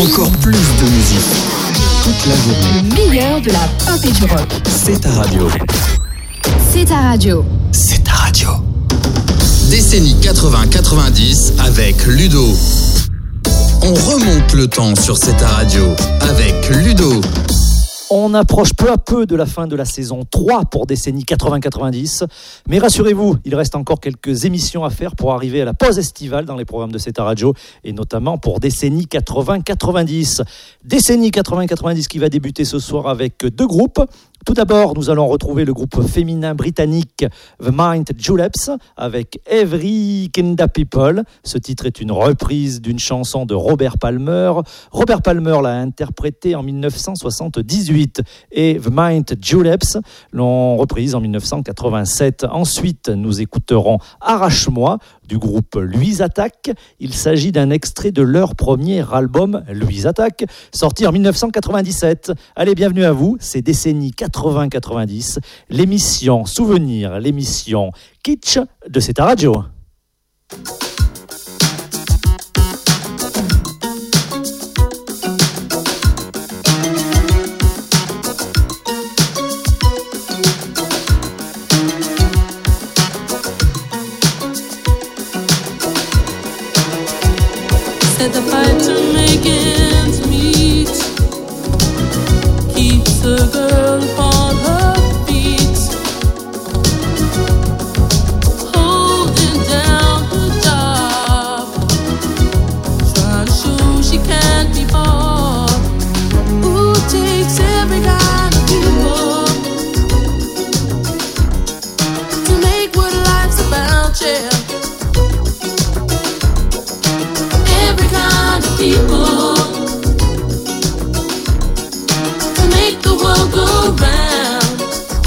Encore plus de musique. Toute la journée. Le meilleur de la pop et du rock. C'est ta radio. C'est ta radio. C'est ta radio. Décennie 80-90 avec Ludo. On remonte le temps sur C'est ta radio avec Ludo. On approche peu à peu de la fin de la saison 3 pour décennie 80-90. Mais rassurez-vous, il reste encore quelques émissions à faire pour arriver à la pause estivale dans les programmes de C'est ta radio, et notamment pour décennie 80-90. Décennie 80-90 qui va débuter ce soir avec deux groupes. Tout d'abord, nous allons retrouver le groupe féminin britannique The Mind Juleps avec Every Kinda People. Ce titre est une reprise d'une chanson de Robert Palmer. Robert Palmer l'a interprétée en 1978 et The Mind Juleps l'ont reprise en 1987. Ensuite, nous écouterons Arrache-moi du groupe Louise Attaque. Il s'agit d'un extrait de leur premier album, Louise Attaque, sorti en 1997. Allez, bienvenue à vous, c'est décennie 80-90, l'émission Souvenir, l'émission Kitsch de C'est ta radio. Said the fight to make ends meet keeps the girl upon her feet, holding down her job, trying to show she can't be bought. Ooh, takes every kind of people to make what life's about, yeah. People to make the world go round.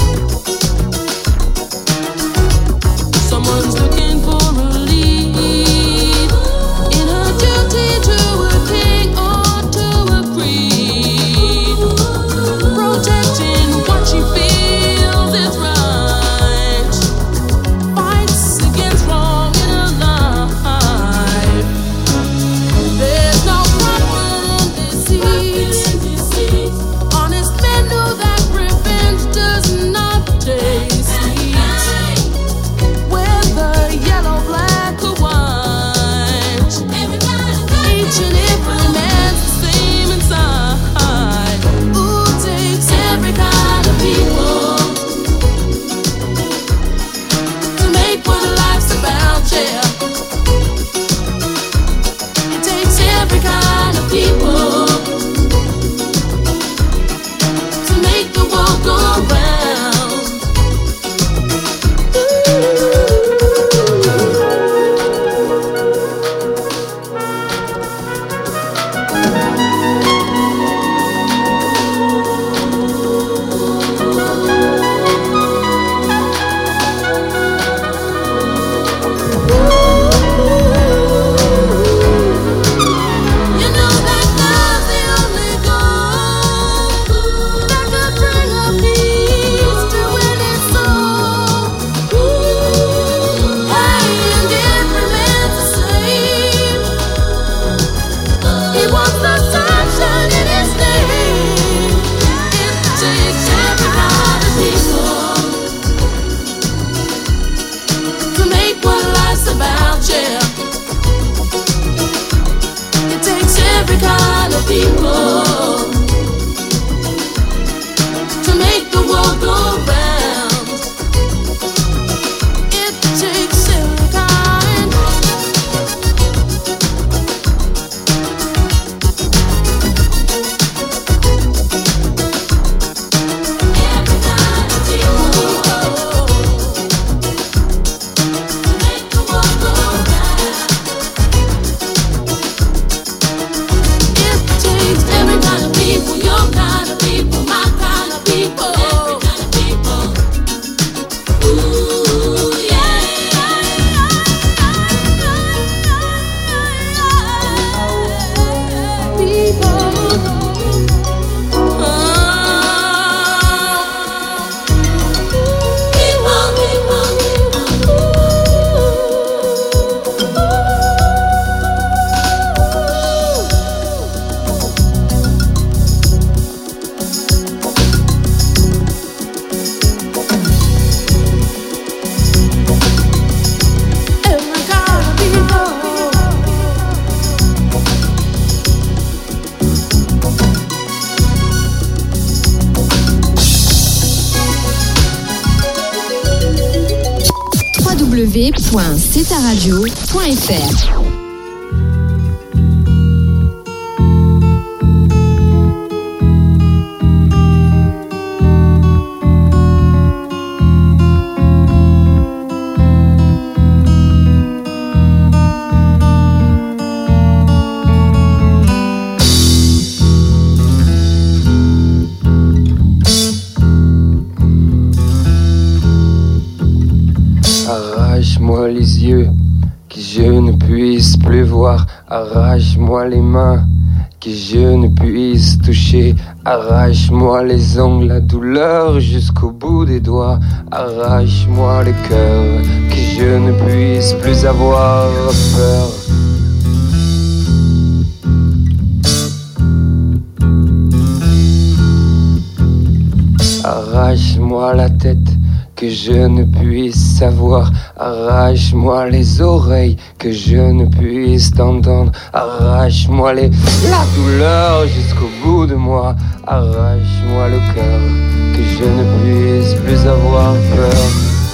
Someone's looking for a lead in her duty to a king or to a creed, protecting what she feels is right, fights against wrong in her life. There's no profit in deceit. Honest men know that revenge does not taste sweet. Whether yellow, black, or white, each and every man's the same inside. Ooh, takes every kind of people to make what life's about, yeah. Every kind of people to make the world go round. Every www.cetaradio.fr. Arrache-moi les yeux, que je ne puisse plus voir. Arrache-moi les mains, que je ne puisse toucher. Arrache-moi les ongles, la douleur jusqu'au bout des doigts. Arrache-moi le cœur, que je ne puisse plus avoir peur. Arrache-moi la tête, que je ne puisse savoir. Arrache-moi les oreilles, que je ne puisse t'entendre. Arrache-moi la douleur jusqu'au bout de moi. Arrache-moi le cœur, que je ne puisse plus avoir peur.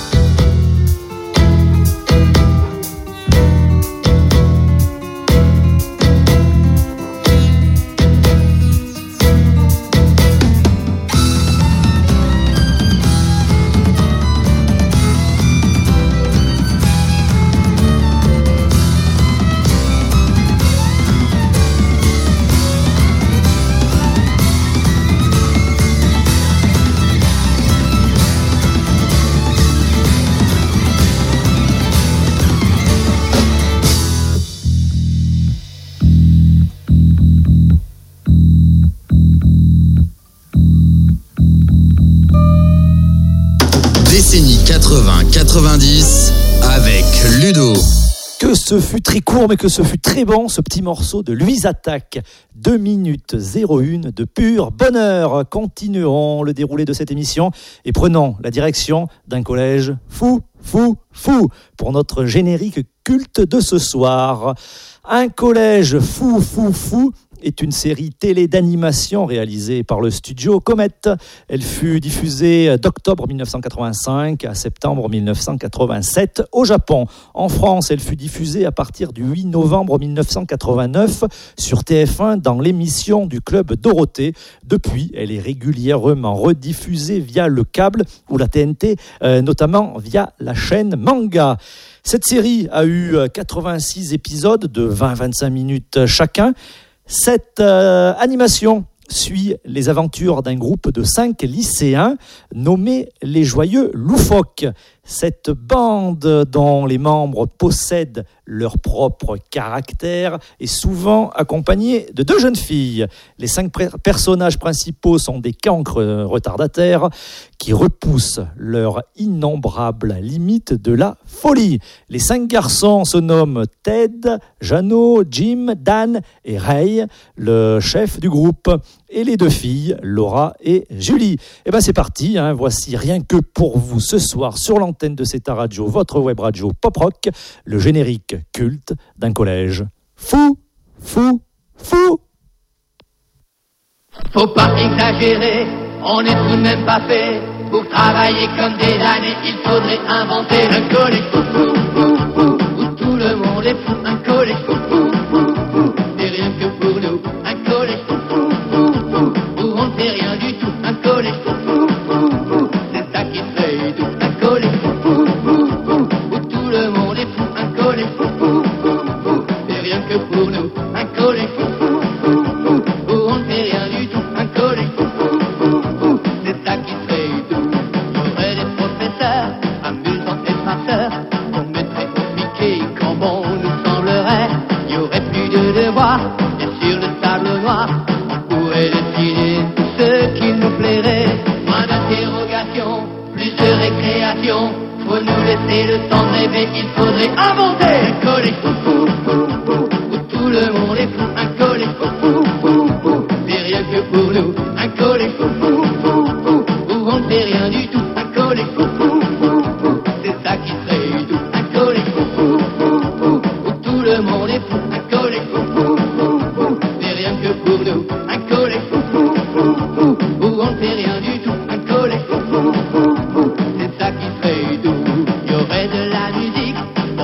Décennie 80-90 avec Ludo. Que ce fut très court, mais que ce fut très bon, ce petit morceau de Louise Attaque. 2 minutes 01 de pur bonheur. Continuons le déroulé de cette émission et prenons la direction d'un collège fou pour notre générique culte de ce soir. Un collège fou est une série télé d'animation réalisée par le studio Comet. Elle fut diffusée d'octobre 1985 à septembre 1987 au Japon. En France, elle fut diffusée à partir du 8 novembre 1989 sur TF1 dans l'émission du Club Dorothée. Depuis, elle est régulièrement rediffusée via le câble ou la TNT, notamment via la chaîne Manga. Cette série a eu 86 épisodes de 20-25 minutes chacun. Cette animation suit les aventures d'un groupe de 5 lycéens nommés les Joyeux Loufoques. Cette bande dont les membres possèdent leur propre caractère est souvent accompagnée de 2 jeunes filles. Les 5 personnages principaux sont des cancres retardataires qui repoussent leurs innombrables limites de la folie. Les 5 garçons se nomment Ted, Jeannot, Jim, Dan et Ray, le chef du groupe. Et les 2 filles, Laura et Julie. Et bien c'est parti, voici rien que pour vous ce soir sur l'antenne de Ceta Radio, votre web radio pop rock, le générique culte d'un collège fou. Faut pas exagérer, on est tout de même pas fait. Pour travailler comme des damnés, il faudrait inventer un collège fou, où tout le monde est fou. Un collège fou, c'est rien que pour nous. Un collège fou, où on ne fait rien du tout. Un collège fou, c'est ça qui serait doux. Un collège fou, où tout le monde est fou. Un collège fou, c'est rien que pour nous. Un collège fou, où on ne fait rien du tout. Un collège fou, c'est ça qui serait doux. Il y aurait des professeurs amusants et farceurs qu'on mettrait au piquet quand bon nous semblerait. Il y aurait plus de devoirs et sur le tableau noir on pourrait dessiner tout ce qu'il nous plairait. Moins d'interrogations, plus de récréation. Faut nous laisser le temps de rêver, il faudrait inventer un collège fou, où tout le monde est fou. Un collège fou, c'est rien que pour nous. Un collège fou, où on ne fait rien du tout. Un collège fou, c'est ça qui serait doux. Un collège fou, où tout le monde est fou. Un collège fou, c'est rien que pour nous. Un collège fou, où on ne fait rien du tout. Un collège fou, c'est ça qui serait doux. Il y aurait de la musique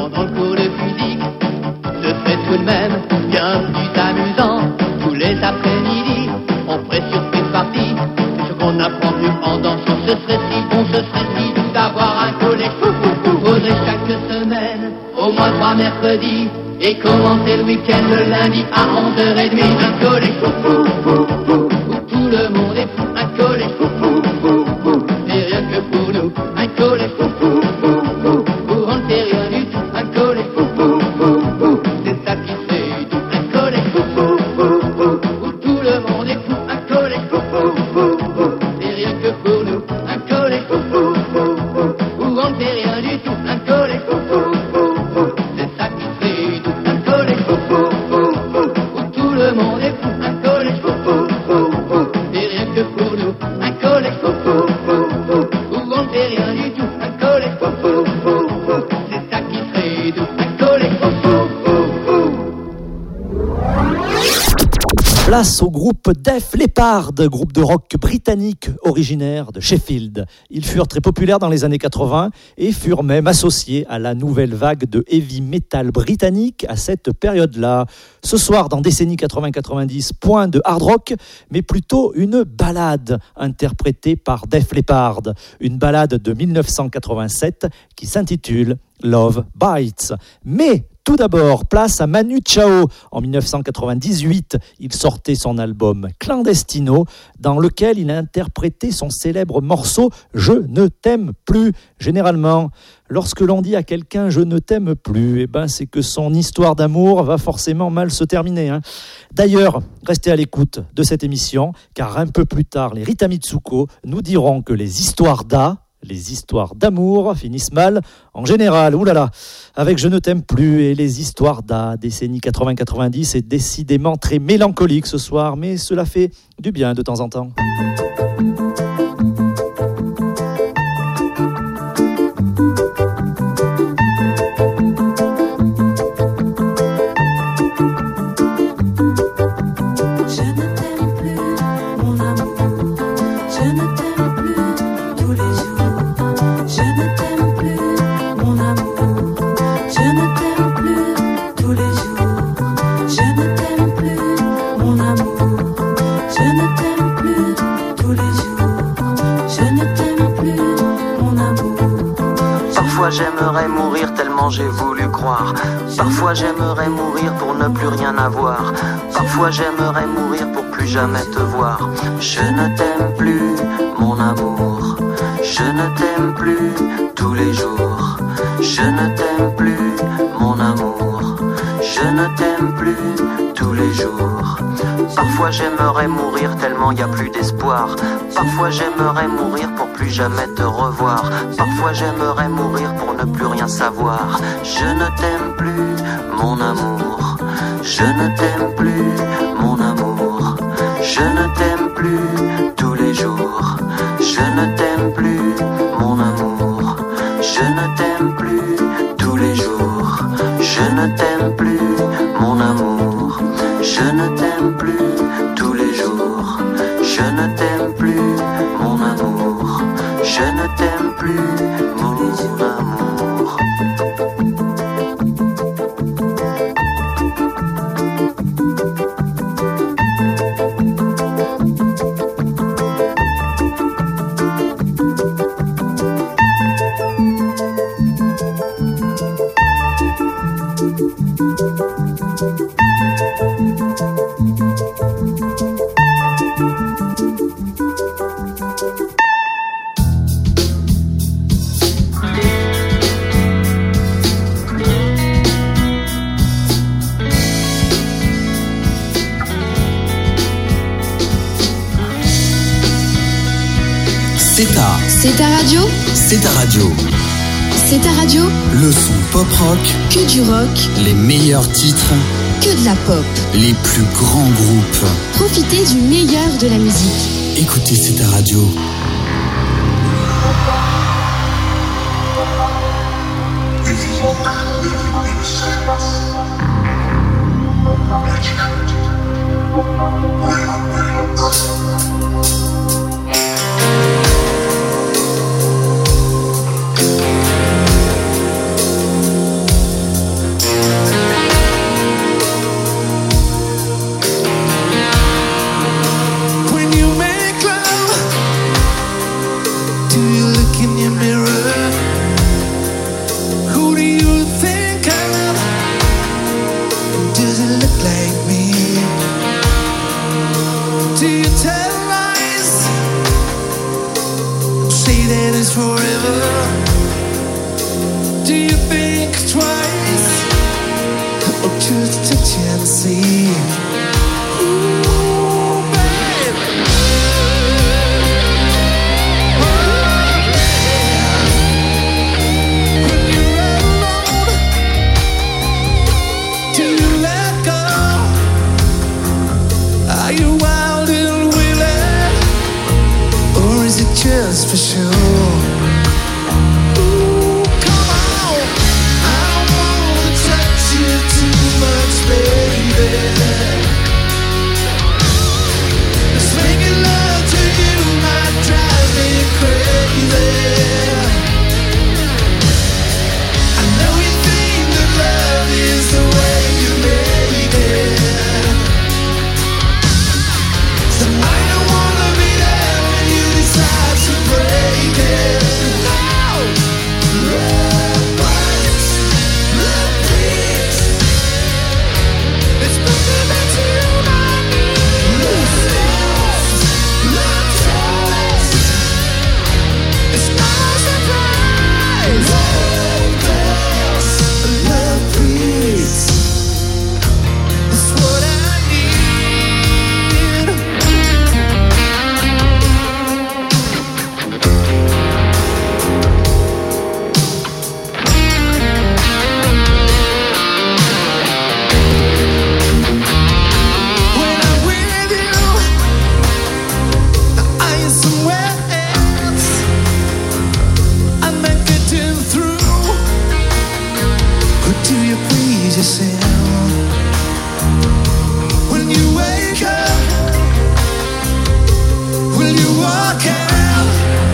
tout de même bien plus amusant. Tous les après-midi, on ferait surprise partie. Ce qu'on apprend plus en dansant, ce serait si doux d'avoir un collègue fou. Faudrait chaque semaine, au moins 3 mercredis, et commencer le week-end le lundi à 11h30. Un collègue fou, où tout le monde est fou. Un collègue fou, et rien que pour nous. Un collègue fou, où on ne fait rien du tout. Un collègue fou, c'est ça qui fait tout. Un collègue fou, où tout le monde est fou. Un collègue fou, et rien que pour nous. Un collègue fou, où on ne fait rien du tout. Un collègue fou, c'est ça qui fait tout. Un collègue fou, où tout le monde est fou. Un collègue fou, et rien que pour nous. Un collègue fou, où on ne fait rien du tout. Un collègue fou, c'est ça qui fait tout. Un collègue fou. Place au groupe Def Leppard, groupe de rock britannique originaire de Sheffield. Ils furent très populaires dans les années 80 et furent même associés à la nouvelle vague de heavy metal britannique à cette période-là. Ce soir, dans Décennie 80-90, point de hard rock, mais plutôt une ballade interprétée par Def Leppard. Une ballade de 1987 qui s'intitule Love Bites. Mais tout d'abord, place à Manu Chao. En 1998, il sortait son album Clandestino, dans lequel il a interprété son célèbre morceau « Je ne t'aime plus ». Généralement, lorsque l'on dit à quelqu'un « je ne t'aime plus », c'est que son histoire d'amour va forcément mal se terminer. D'ailleurs, restez à l'écoute de cette émission, car un peu plus tard, les Rita Mitsuko nous diront que les histoires d'amour finissent mal en général. Oulala, avec Je ne t'aime plus et les histoires Décennie 80-90 est décidément très mélancolique ce soir, mais cela fait du bien de temps en temps. J'aimerais mourir tellement j'ai voulu croire. Parfois j'aimerais mourir pour ne plus rien avoir. Parfois j'aimerais mourir pour plus jamais te voir. Je ne t'aime plus, mon amour. Je ne t'aime plus tous les jours. Je ne t'aime plus, mon amour. Je ne t'aime plus tous les jours. Parfois j'aimerais mourir tellement y a plus d'espoir. Parfois j'aimerais mourir pour plus jamais te revoir. Parfois j'aimerais mourir pour ne plus rien savoir. Je ne t'aime plus, mon amour. Je ne t'aime plus, mon amour. Je ne t'aime plus tous les jours. Je ne t'aime plus, mon amour. Je ne t'aime plus tous les jours. Je ne t'aime plus, mon amour. Je ne t'aime plus tous les jours. Je ne t'aime plus, mon amour. Je ne t'aime plus, mon amour. C'est ta radio. C'est ta radio. C'est ta radio. Le son pop rock. Que du rock. Les meilleurs titres. Que de la pop. Les plus grands groupes. Profitez du meilleur de la musique. Écoutez, c'est ta radio. for sure. Ooh, come on. I don't wanna touch you too much, baby. Just making love to you might drive me crazy. I know you think that love is the way you make it. So I don't wanna be there when you decide to break it. No! Love bites, love bleeds. It's bringing me to my knees. Love loves, love tries. It's no surprise. Love fails, love bleeds. It's what I need. When I'm with you, I am somewhere else. I'm not getting through. Or do you please yourself? When you wake up, will you walk out?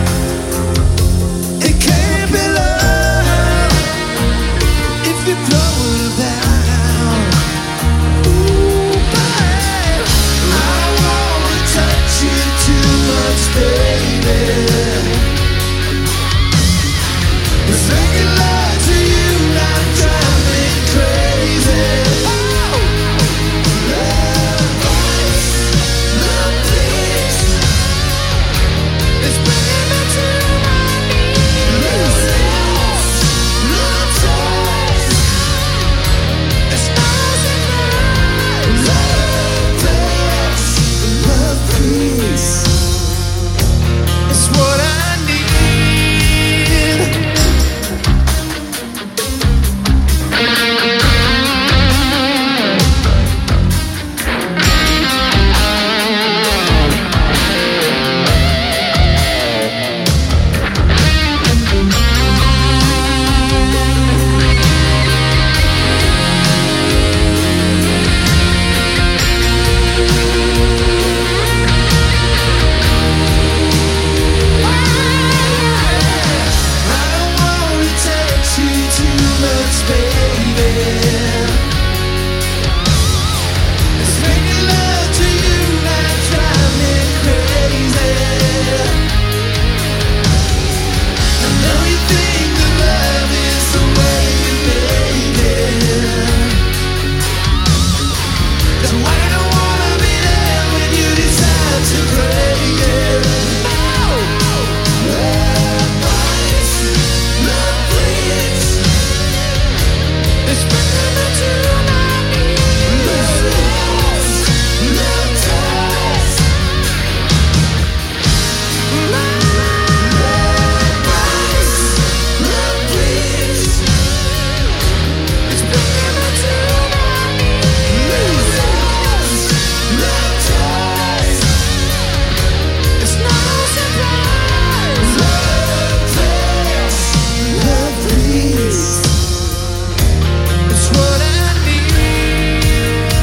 It can't be love if you throw it down. Ooh, babe, I don't wanna touch you too much, baby. It's making love to you, not drive me crazy. Oh, love bites, love bleeds. It's bringing me to my knees. Love loves, love tries. It's no surprise. Love fails, love bleeds. It's what I need. I don't wanna touch you too much, baby. It's making love to you, not drive me crazy. I know you think that love is the way you make it. So I don't wanna be there when you decide to break it. No! Love bites, love bleeds. It's bringing me to my knees. Love loves, love tries. Love bites, love bleeds. It's bringing me to my knees. Love loves, love tries. It's no surprise. Love fails, love bleeds. It's what I need.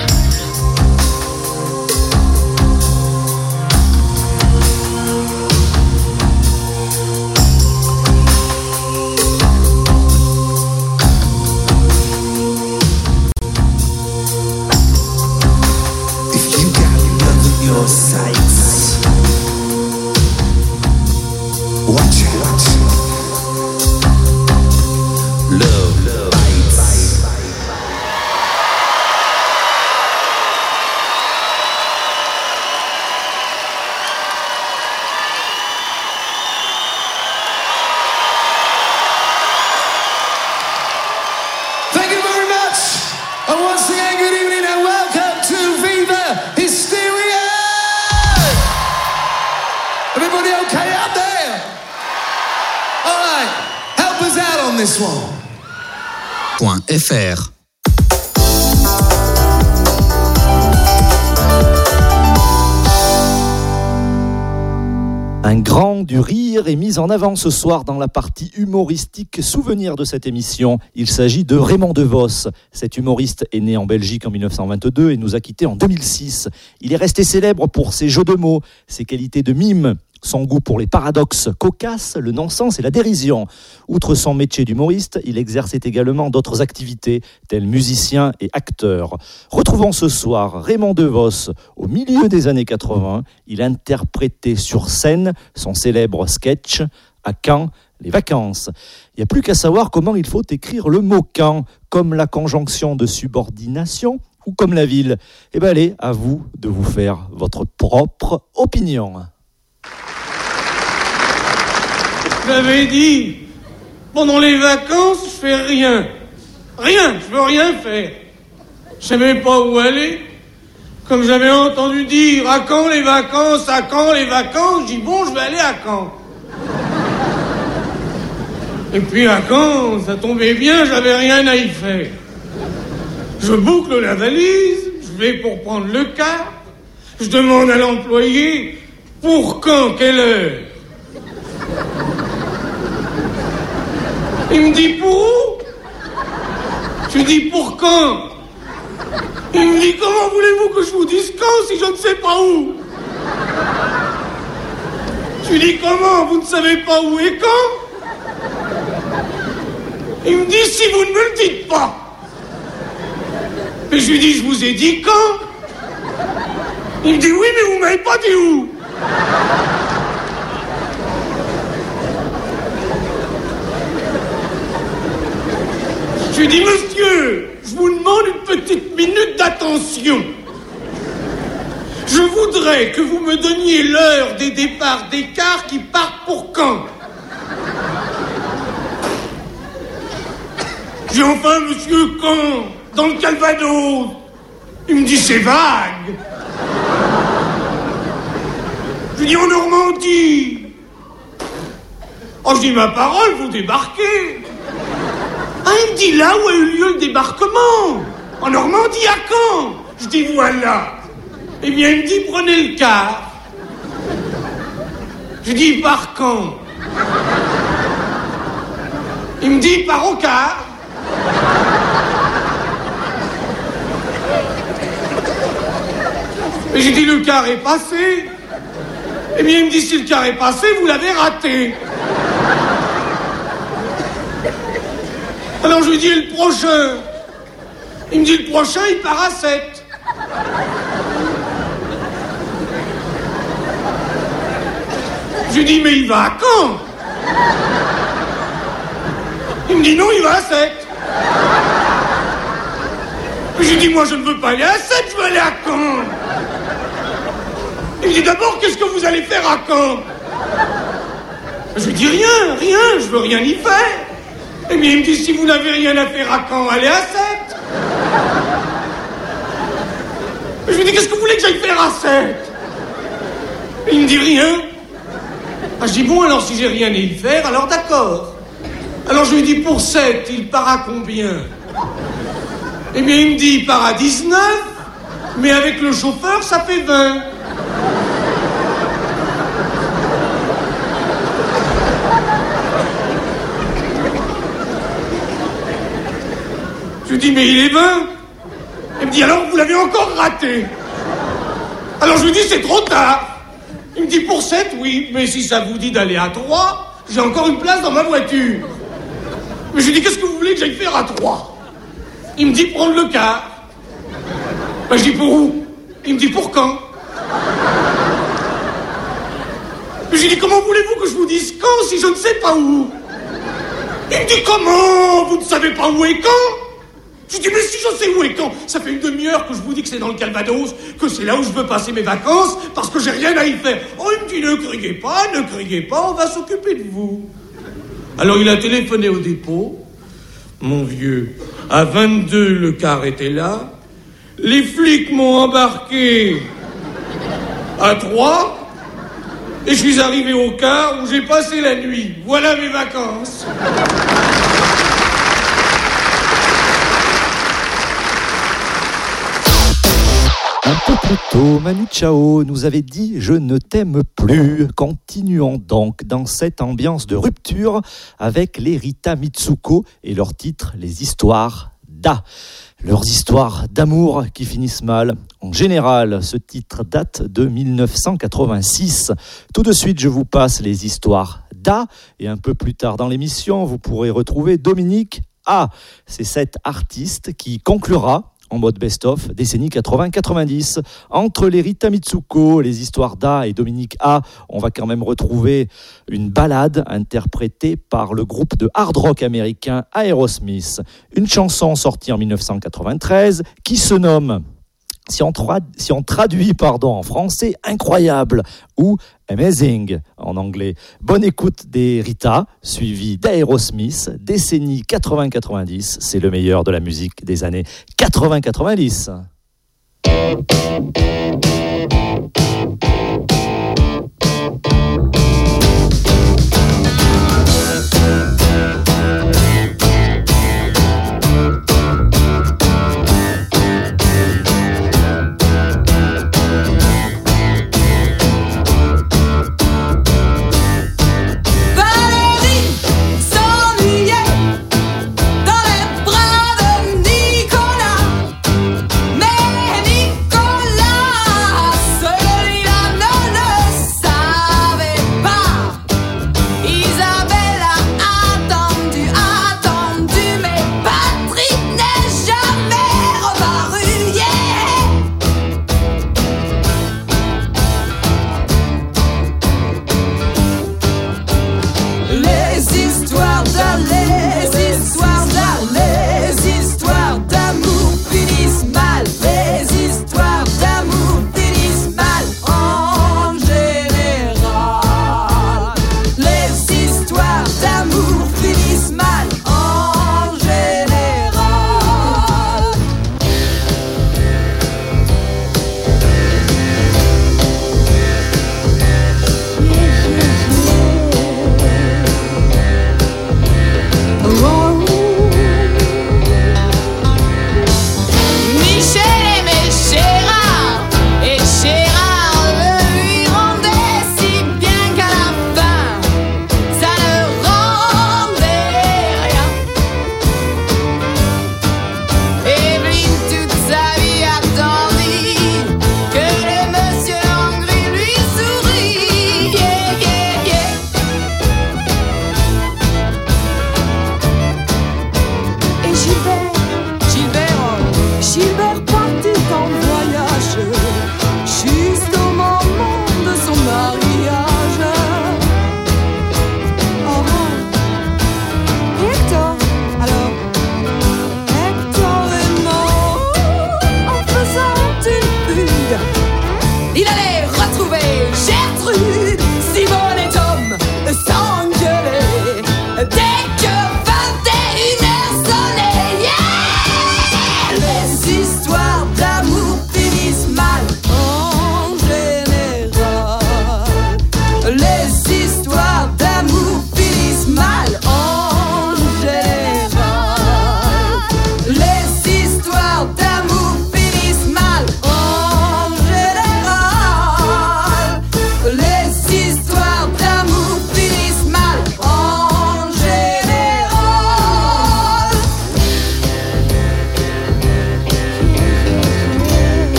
If you got love in your sights, watch out. Love bites. Thank you very much. And once again, good evening and welcome to Viva Hysteria. Everybody okay out there? All right, help us out on this one. .fr Un grand du rire est mis en avant ce soir dans la partie humoristique souvenir de cette émission. Il s'agit de Raymond DeVos. Cet humoriste est né en Belgique en 1922 et nous a quittés en 2006. Il est resté célèbre pour ses jeux de mots, ses qualités de mime, son goût pour les paradoxes cocasses, le non-sens et la dérision. Outre son métier d'humoriste, il exerçait également d'autres activités, tels musicien et acteur. Retrouvons ce soir Raymond DeVos. Au milieu des années 80, il interprétait sur scène son célèbre sketch « À quand les vacances ?» Il n'y a plus qu'à savoir comment il faut écrire le mot « quand », comme la conjonction de subordination ou comme la ville. Eh bien allez, à vous de vous faire votre propre opinion. J'avais dit, pendant les vacances, je fais rien. Rien, je veux rien faire. Je savais pas où aller. Comme j'avais entendu dire, à quand les vacances, à quand les vacances, je dis bon, je vais aller à Caen. Et puis à Caen, ça tombait bien, j'avais rien à y faire. Je boucle la valise, je vais pour prendre le car, je demande à l'employé, pour quand, quelle heure? Il me dit pour où? Je lui dis pour quand? Il me dit comment voulez-vous que je vous dise quand si je ne sais pas où? Je lui dis comment? Vous ne savez pas où et quand? Il me dit si vous ne me le dites pas. Mais je lui dis je vous ai dit quand? Il me dit oui mais vous m'avez pas dit où? Je lui dis, monsieur, je vous demande une petite minute d'attention. Je voudrais que vous me donniez l'heure des départs des cars qui partent pour Caen. J'ai enfin, monsieur, Caen, dans le Calvados. Il me dit, c'est vague. Je lui dis, en Normandie. Oh, je dis, ma parole, vous débarquez. Ah, il me dit là où a eu lieu le débarquement. En Normandie, à Caen. Je dis voilà. Eh bien, il me dit prenez le car. Je dis par quand? Il me dit par au car. Et j'ai dit le car est passé. Eh bien, il me dit si le car est passé, vous l'avez raté. Alors je lui dis, le prochain? Il me dit, le prochain, il part à 7. Je lui dis, mais il va à Caen? Il me dit, non, il va à 7. Je lui dis, moi, je ne veux pas aller à 7, je veux aller à Caen. Il me dit, d'abord, qu'est-ce que vous allez faire à Caen? Je lui dis, rien, je veux rien y faire. Eh bien, il me dit, si vous n'avez rien à faire à Caen, allez à 7. Je lui dis, qu'est-ce que vous voulez que j'aille faire à 7? Il me dit, rien. Ah, je dis, bon, alors si j'ai rien à y faire, alors d'accord. Alors je lui dis, pour 7, il part à combien? Eh bien, il me dit, il part à 19, mais avec le chauffeur, ça fait 20. Je lui dis, mais il est 20. Il me dit, alors vous l'avez encore raté. Alors je lui dis, c'est trop tard. Il me dit, pour 7, oui, mais si ça vous dit d'aller à 3, j'ai encore une place dans ma voiture. Mais je lui dis, qu'est-ce que vous voulez que j'aille faire à 3? Il me dit, prendre le car. Ben, je dis, pour où? Il me dit, pour quand? Mais je lui dis, comment voulez-vous que je vous dise quand si je ne sais pas où? Il me dit, comment? Vous ne savez pas où est quand? Je dis, mais si je sais où est quand? Ça fait une demi-heure que je vous dis que c'est dans le Calvados, que c'est là où je veux passer mes vacances, parce que j'ai rien à y faire. Oh, il me dit, ne criez pas, on va s'occuper de vous. Alors il a téléphoné au dépôt. Mon vieux, à 22, le car était là. Les flics m'ont embarqué à 3, et je suis arrivé au car où j'ai passé la nuit. Voilà mes vacances. Un peu Pluto, Manu Chao nous avait dit « Je ne t'aime plus ». Continuons donc dans cette ambiance de rupture avec les Rita Mitsuko et leur titre « Les histoires d'A ». Leurs histoires d'amour qui finissent mal. En général, ce titre date de 1986. Tout de suite, je vous passe les histoires d'A. Et un peu plus tard dans l'émission, vous pourrez retrouver Dominique A. C'est cet artiste qui conclura en mode best-of, décennie 80-90. Entre les Rita Mitsuko, les histoires d'A et Dominique A, on va quand même retrouver une ballade interprétée par le groupe de hard rock américain Aerosmith. Une chanson sortie en 1993 qui se nomme, si on traduit en français, incroyable ou amazing en anglais. Bonne écoute des Rita, suivi d'Aerosmith, décennie 80-90. C'est le meilleur de la musique des années 80-90.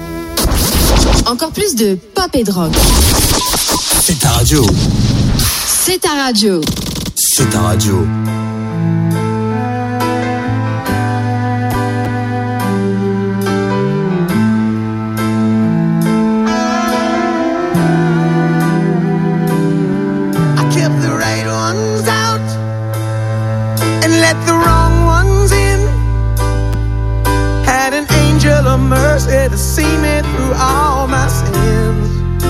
Encore plus de pop et de rock. C'est ta radio. C'est ta radio. C'est ta radio. Mercy to see me through all my sins.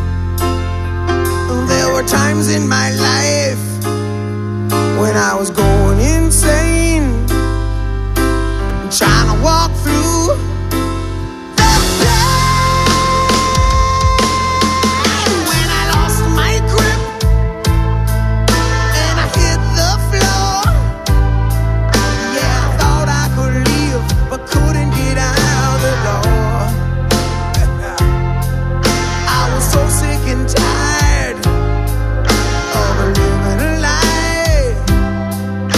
There were times in my life when I was going insane, trying to walk through the pain. When I lost my grip and I hit the floor, yeah, I thought I could leave but couldn't get out. So sick and tired of living a lie.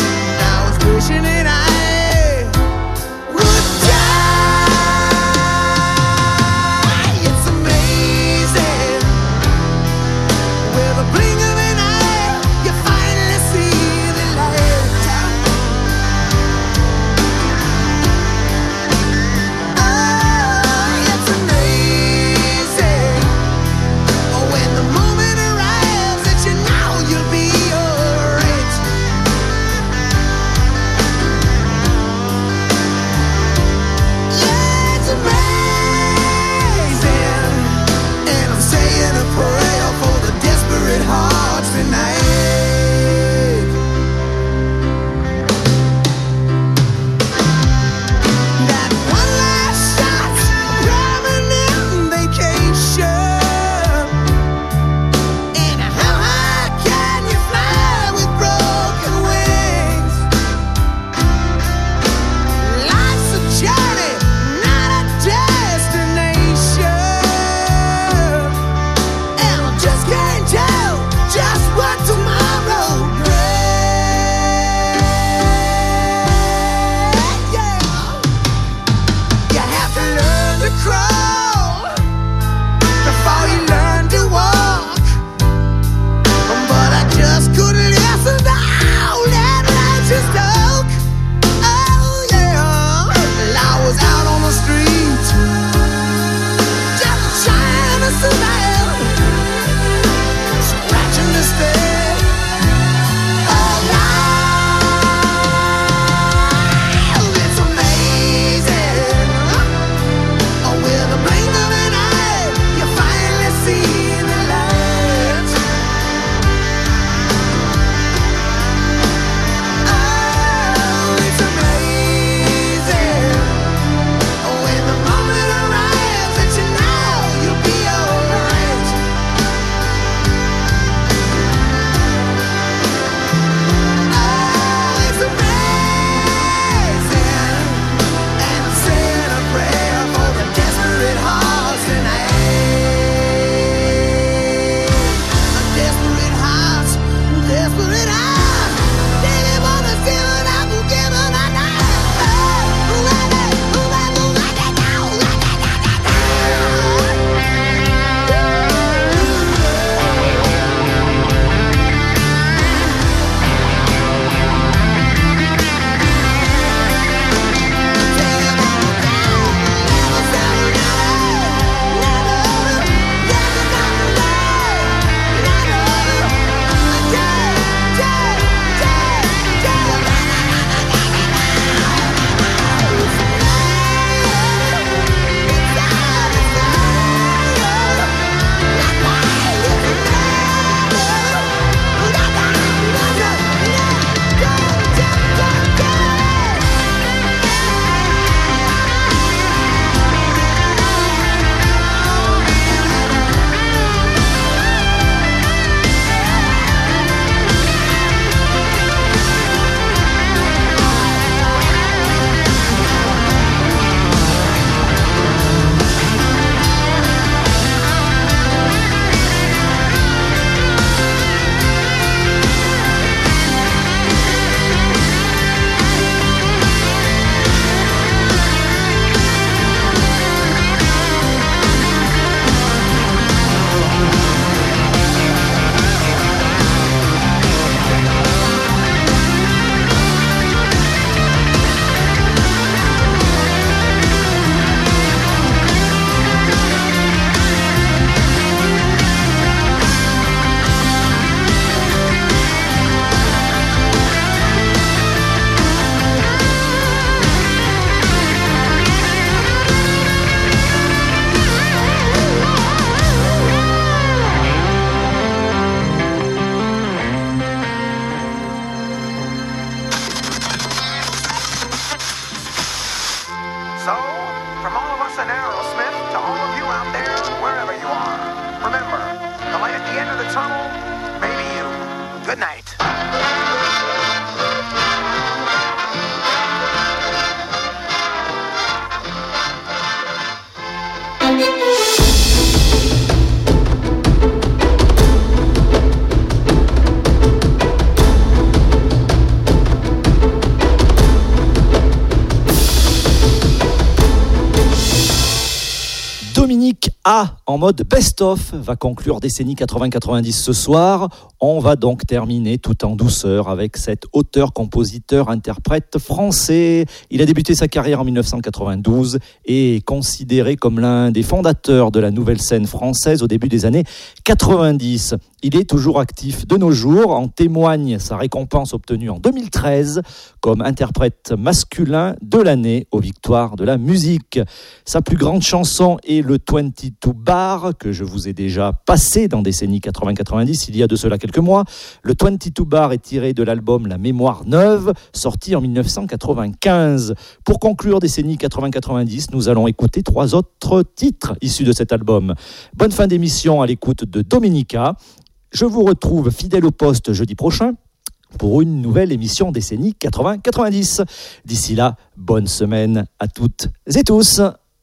A, en mode best-of, va conclure décennie 80-90 ce soir. On va donc terminer tout en douceur avec cet auteur-compositeur-interprète français. Il a débuté sa carrière en 1992 et est considéré comme l'un des fondateurs de la nouvelle scène française au début des années 90. Il est toujours actif de nos jours, en témoigne sa récompense obtenue en 2013 comme interprète masculin de l'année aux Victoires de la musique. Sa plus grande chanson est le 22 Bar, que je vous ai déjà passé dans décennie 80-90, il y a de cela quelques mois. Le 22 Bar est tiré de l'album La Mémoire Neuve, sorti en 1995. Pour conclure décennie 80-90, nous allons écouter 3 autres titres issus de cet album. Bonne fin d'émission à l'écoute de Dominica. Je vous retrouve fidèle au poste jeudi prochain pour une nouvelle émission décennie 80-90. D'ici là, bonne semaine à toutes et tous.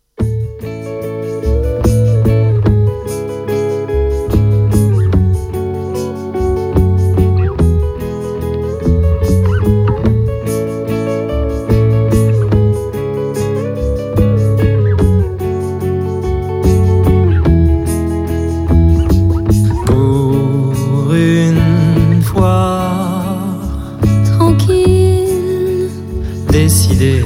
Décidé,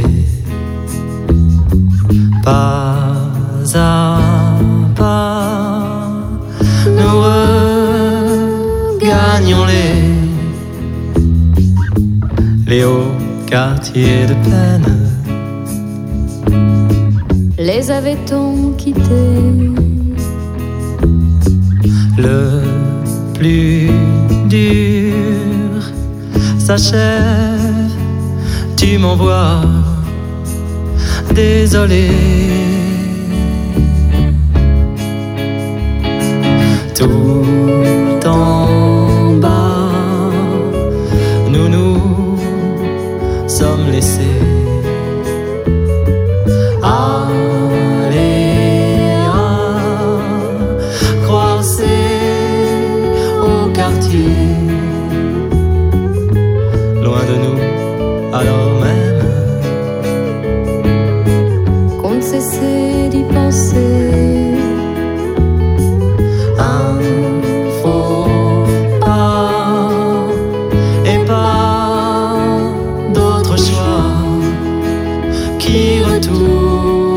pas à pas, nous regagnons les hauts quartiers de peine. Les avait-on quittés? Le plus dur s'achève. Tu m'envoies désolé. Tout en bas, nous sommes laissés aller croiser au quartier, loin de nous. Alors même qu'on ne cessait d'y penser, un faux pas et pas d'autre choix qui retourner.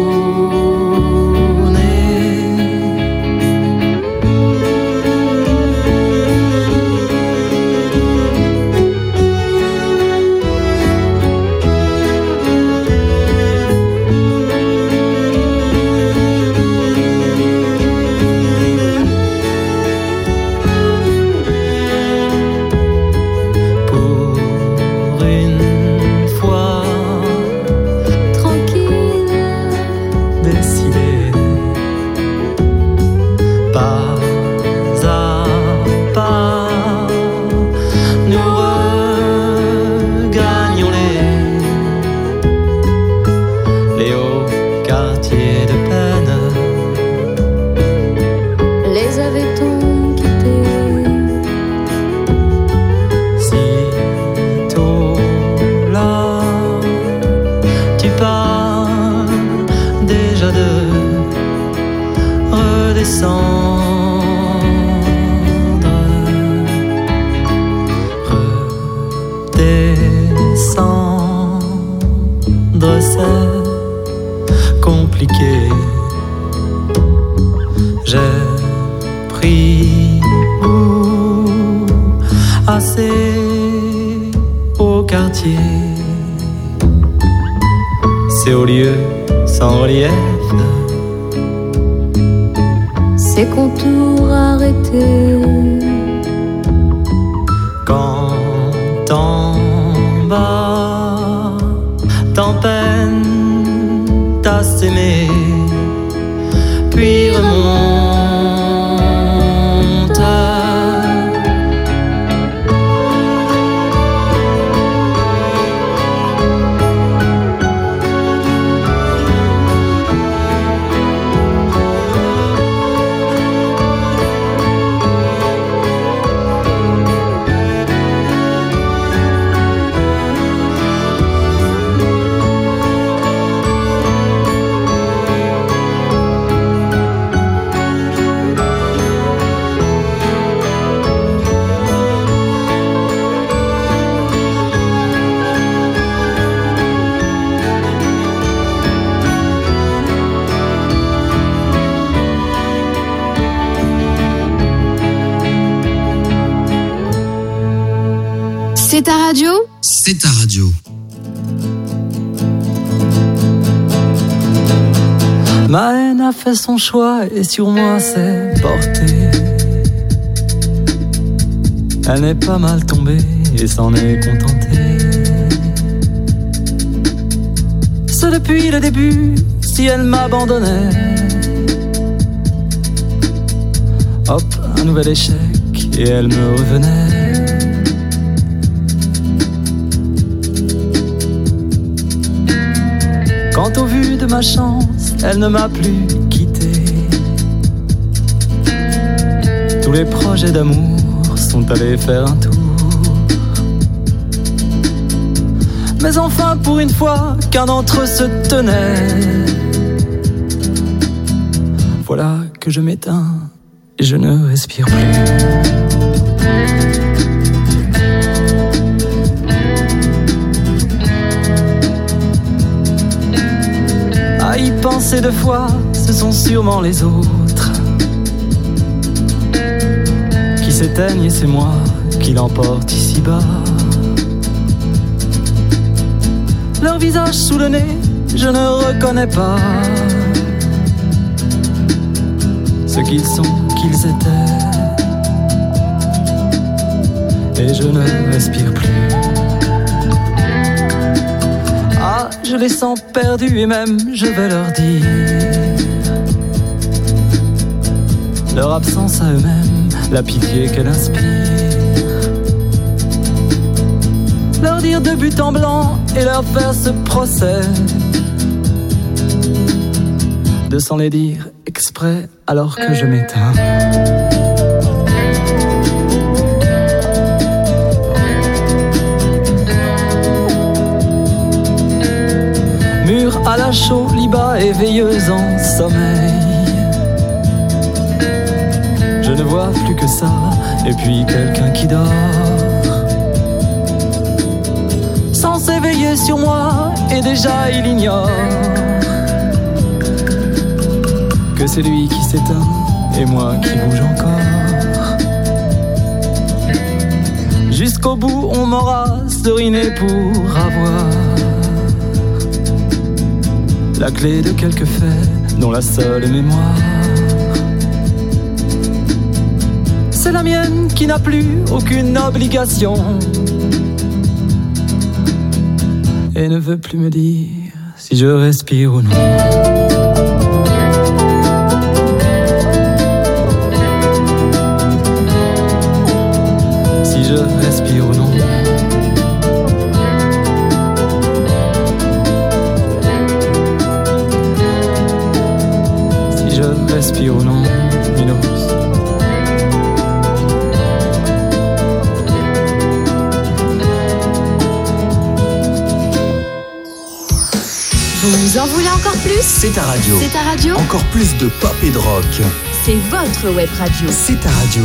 J'ai pris goût assez au quartier, ces hauts lieux sans relief, ces contours arrêtés. Quand en bas, t'en peine à s'aimer, puis remonte. C'est ta radio ? C'est ta radio. Ma haine a fait son choix et sur moi s'est portée. Elle n'est pas mal tombée et s'en est contentée. C'est depuis le début, si elle m'abandonnait. Hop, un nouvel échec et elle me revenait. Quant au vu de ma chance, elle ne m'a plus quitté. Tous les projets d'amour sont allés faire un tour. Mais enfin pour une fois qu'un d'entre eux se tenait. Voilà que je m'éteins et je ne respire plus. À y penser deux fois, ce sont sûrement les autres qui s'éteignent et c'est moi qui l'emporte ici-bas. Leur visage sous le nez, je ne reconnais pas ce qu'ils sont, qu'ils étaient. Et je ne respire plus. Ah, je les sens perdus et même je vais leur dire leur absence à eux-mêmes, la pitié qu'elle inspire. Leur dire de but en blanc et leur faire ce procès de s'en les dire exprès alors que je m'éteins. Mur à la chaux, liba et veilleuse en sommeil. Je ne vois plus que ça et puis quelqu'un qui dort. Sans s'éveiller sur moi et déjà il ignore que c'est lui qui s'éteint et moi qui bouge encore. Jusqu'au bout on m'aura seriné pour avoir la clé de quelques faits dont la seule mémoire c'est la mienne qui n'a plus aucune obligation et ne veut plus me dire si je respire ou non. Si je respire ou non. Si je respire ou non, Minos. Vous en voulez encore plus ? C'est ta radio. C'est ta radio ? Encore plus de pop et de rock. C'est votre web radio. C'est ta radio.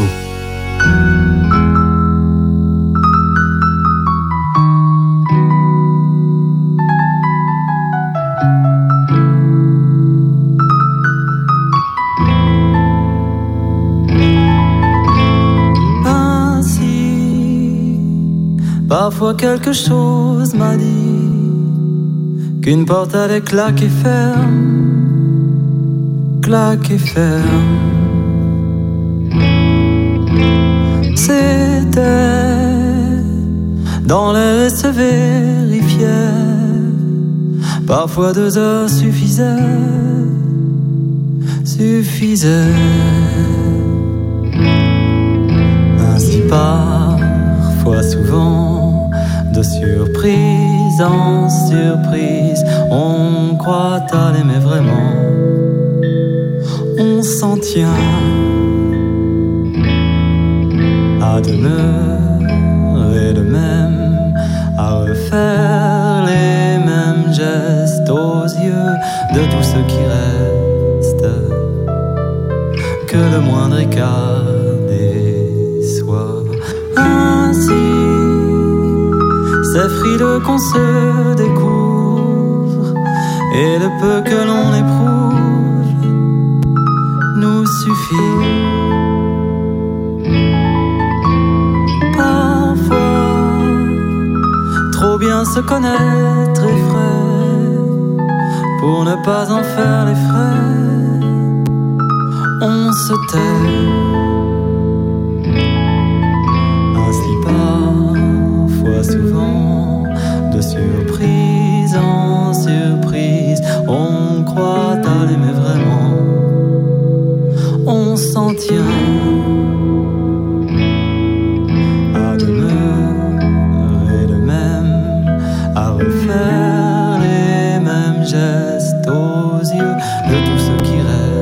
Ainsi, parfois quelque chose m'a dit qu'une porte allait claquer ferme, claquer ferme. C'était dans l'air et se vérifiait. Parfois 2 heures suffisaient. Ainsi parfois souvent, de surprise en surprise, on croit à l'aimer vraiment. On s'en tient à demeurer le même, à refaire les mêmes gestes aux yeux de tous ceux qui restent, que le moindre écart déçoit. Ainsi, c'est frileux qu'on se découvre, et le peu que l'on éprouve nous suffit. Parfois, bien se connaître est frais, pour ne pas en faire les frais, on se tait. Ainsi parfois souvent, de surprise en surprise, on croit à l'aimer vraiment, on s'en tient à demeurer le même, à refaire les mêmes gestes aux yeux de tous ceux qui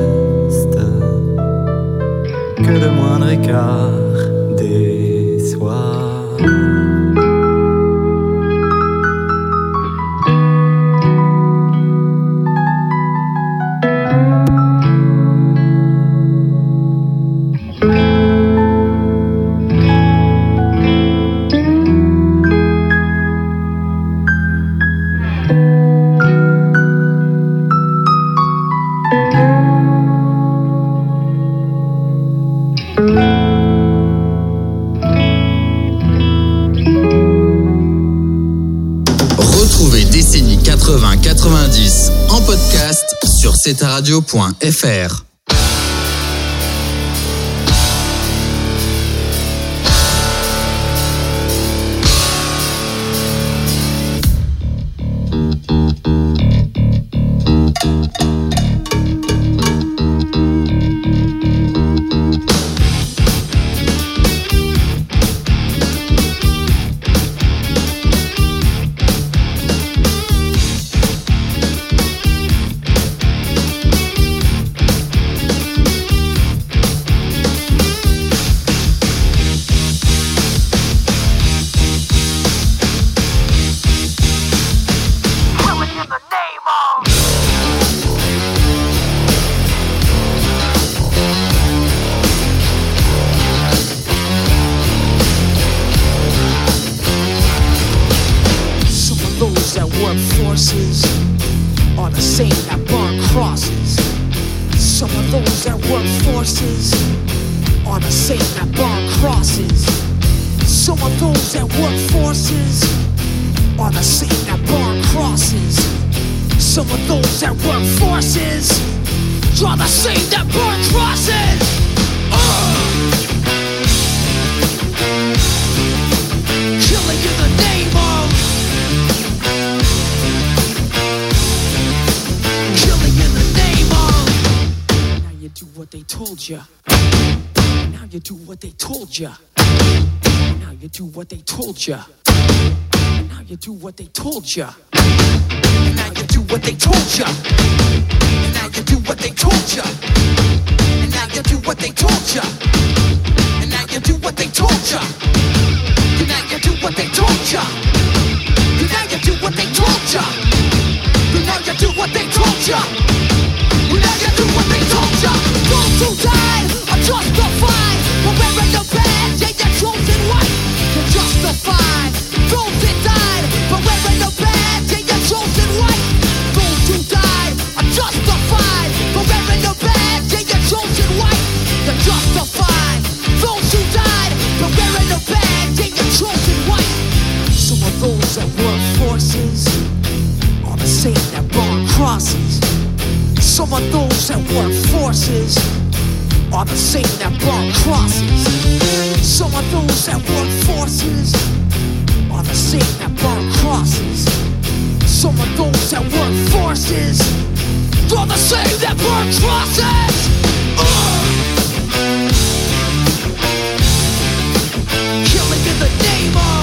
restent, que le moindre écart déçoit. Retrouvez Décennie 80-90 en podcast sur cetaradio.fr. And now you do what they told ya. And now you do what they told ya. And now you do what they told ya. And now you do what they told ya. And now you do what they told ya. And now you do what they told ya. And now you do what they told ya. And now you do what they told ya. And now you do what they told ya. Those who died are justified for wearing the badge and your chosen white. You're justified. Those that died for wearing the badge and your chosen white. Those who died are justified for wearing the badge and your chosen white. You're justified. Those who died for wearing the badge and your chosen white. Some of those that work forces are the same that burn crosses. Some of those that work forces are the same that burn crosses. Some of those that work forces are the same that burn crosses. Some of those that work forces are the same that burn crosses. Killing in the name of.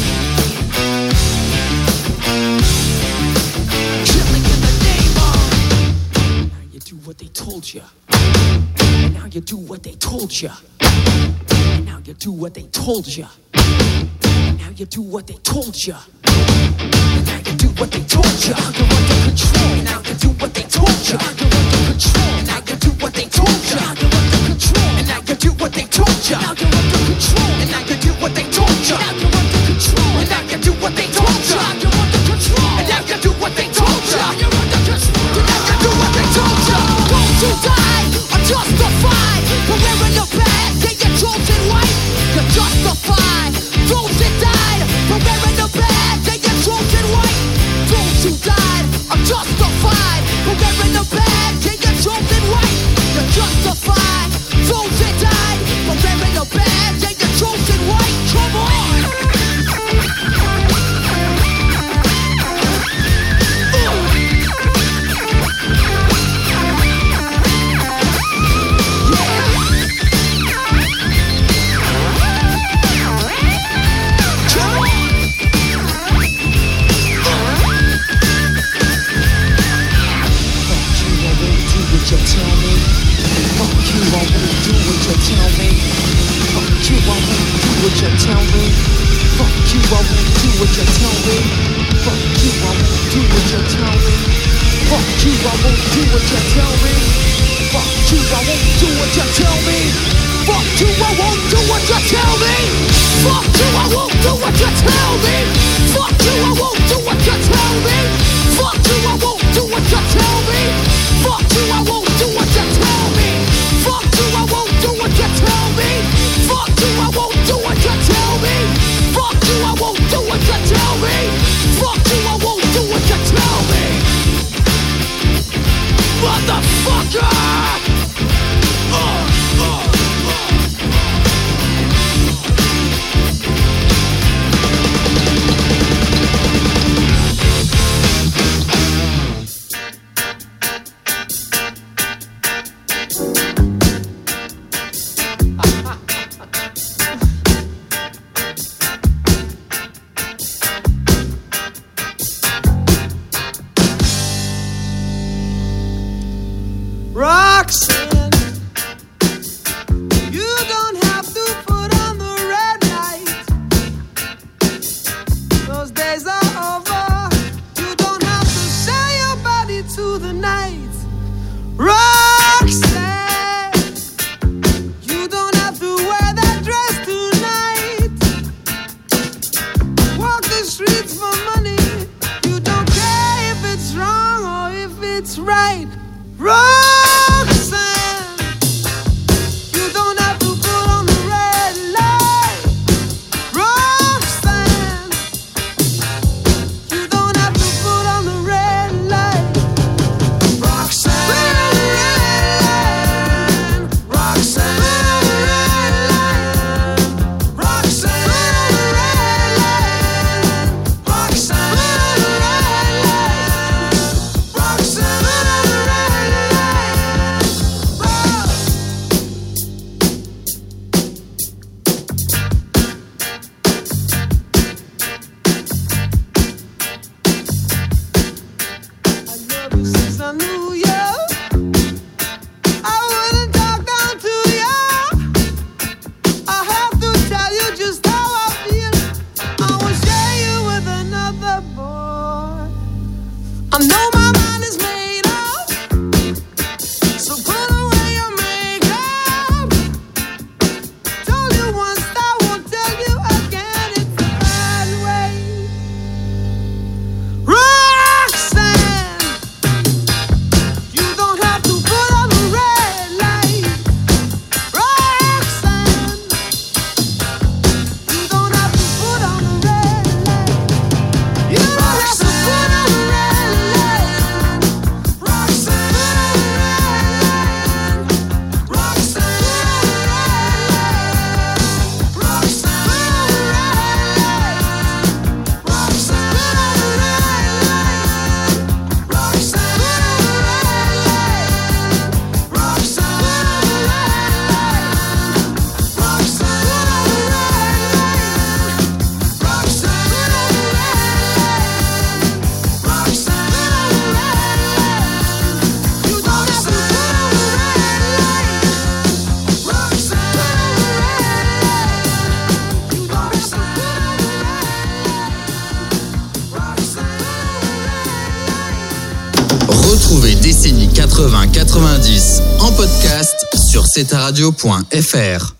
Killing in the name of. Now you do what they told you. And now you do what they told you. And now you do what they told you. And now you do what they told you. And now you do what they told you. Now you're under control. And now you do what they told you. Now you're under control. And now you do what they told you. Now you're under control. And now you do what they told you. Now you're under control. And now you do what they told you. Now you're under control. And now you do what they told you. Now you're under control. And now you do what they told you. Now you're under control. And now you do what they told you. Those who died are justified for wearing the badge and your chosen white. You're justified. Those that died for wearing the badge and your chosen what you tell me. Fuck you, I won't do what you tell me. Fuck you, I won't do what you tell me. Fuck you, I won't do what you tell me. Fuck you, I won't do what you tell me. Fuck you, I won't do what you tell me. Fuck you, I won't do what you tell me. Fuck you, I won't do what you tell me. Fuck you, I won't do what you tell me. Fuck you, I won't do what you tell me. Fuck you, I won't do what you tell me. Fuck you, I won't do what you tell me. Fuck you, I won't do what you tell me. Fuck you, I won't do what you tell me. Motherfucker! Roxanne, you don't have to put on the red light. Those days are over. You don't have to sell your body to the night. Roxanne, you don't have to wear that dress tonight. Walk the streets for money. You don't care if it's wrong or if it's right. Roxanne, you don't have to put on the red light. Roxanne, you don't have to put on the red light. Roxanne, Roxanne, Roxanne, Roxanne, Roxanne. Since I knew you, I wouldn't talk down to you. I have to tell you just how I feel. I will share you with another boy. I know my mind is made up, so put away your makeup. Told you once, I won't tell you again. It's the bad way. Roxanne, you don't have to put on the red light. Roxanne, you don't have to put on the red light. You don't have to put on the red light. Roxanne, Roxanne, Retrouvez Décennie 80-90 en podcast sur cetaradio.fr.